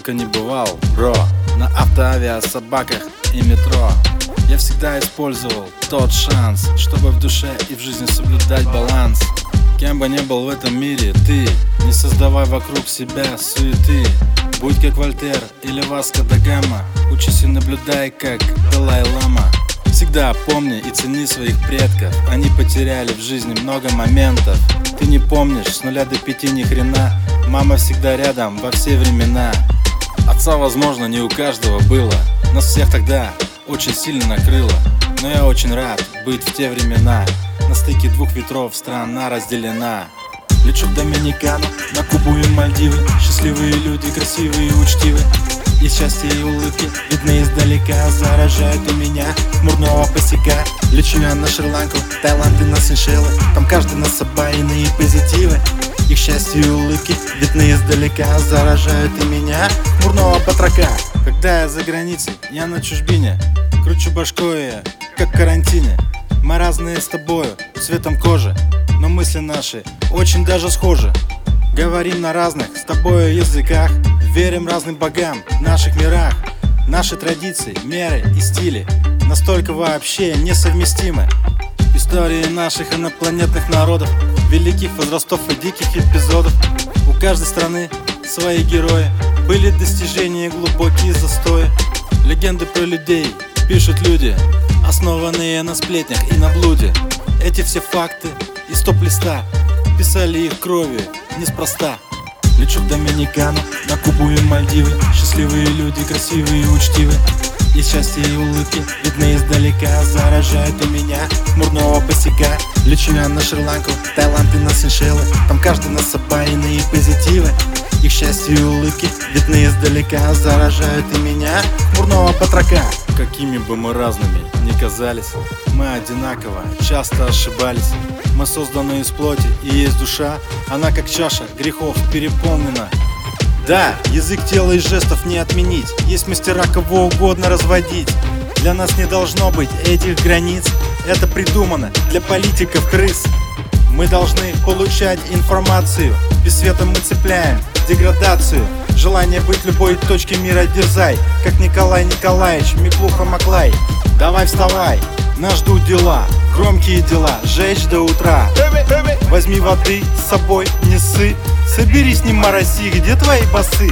только не бывал, бро, на автоавиасобаках и метро. Я всегда использовал тот шанс, чтобы в душе и в жизни соблюдать баланс. Кем бы ни был в этом мире ты, не создавай вокруг себя суеты. Будь как Вольтер или Васко да Гама, учись и наблюдай, как Далай-лама. Всегда помни и цени своих предков, они потеряли в жизни много моментов. Ты не помнишь с 0 до 5 ни хрена, мама всегда рядом во все времена. Отца, возможно, не у каждого было, нас всех тогда очень сильно накрыло. Но я очень рад быть в те времена, на стыке двух ветров страна разделена. Лечу в Доминикану, на Кубу и Мальдивы. Счастливые люди, красивые и учтивы, и счастье и улыбки видны издалека. Заражают у меня хмурного посека. Лечу я на Шри-Ланку, Таиланд и на Сейшелы. Там каждый на собой иные позитивы, их счастье и улыбки видны издалека. Заражают и меня хмурного батрака. Когда я за границей, я на чужбине, кручу башкой я, как в карантине. Мы разные с тобою, цветом кожи, но мысли наши очень даже схожи. Говорим на разных с тобою языках, верим разным богам в наших мирах. Наши традиции, меры и стили настолько вообще несовместимы. Истории наших инопланетных народов, великих возрастов и диких эпизодов. У каждой страны свои герои, были достижения, глубокие застои. Легенды про людей пишут люди, основанные на сплетнях и на блуде. Эти все факты из топ-листа писали их кровью неспроста. Лечу в Доминикану, на Кубу и Мальдивы. Счастливые люди, красивые и учтивы, и счастье и улыбки видны издалека. Заражают у меня хмурного босика. Лечу я на Шри-Ланку, Таиланд и на Сейшелы. Там каждый на собой иные позитивы, их счастье и улыбки видны издалека. Заражают и меня хмурного батрака. Какими бы мы разными ни казались, мы одинаково часто ошибались. Мы созданы из плоти и есть душа, она как чаша грехов переполнена. Да, язык тела и жестов не отменить, есть мастера кого угодно разводить. Для нас не должно быть этих границ, это придумано для политиков крыс. Мы должны получать информацию, без света мы цепляем деградацию. Желание быть в любой точке мира дерзай, как Николай Николаевич Миклуха-Маклай. Давай вставай, нас ждут дела, громкие дела, жечь до утра. Возьми воды с собой, не ссы, соберись, не мороси, где твои басы?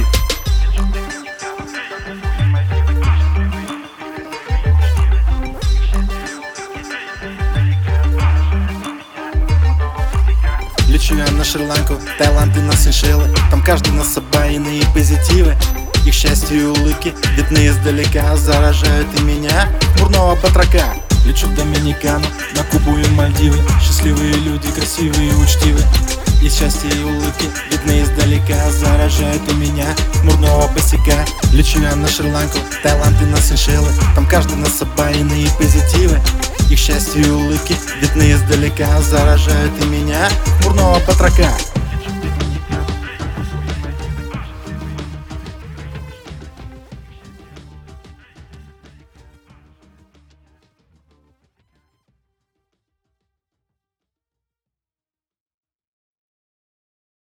Лечу я на Шри-Ланку, Таиланд и на Сейшелы. Там каждый на собой иные позитивы, их счастье и улыбки видны издалека. Заражают и меня хмурного батрака. Лечу в Доминикану, на Кубу и Мальдивы. Счастливые люди, красивые и учтивы, и счастье и улыбки видны издалека. Заражают и меня хмурного босика. Лечу я на Шри-Ланку, Таиланд и на Сейшелы. Там каждый на собой иные позитивы, их счастье и улыбки видны издалека. Заражают и меня хмурного батрака.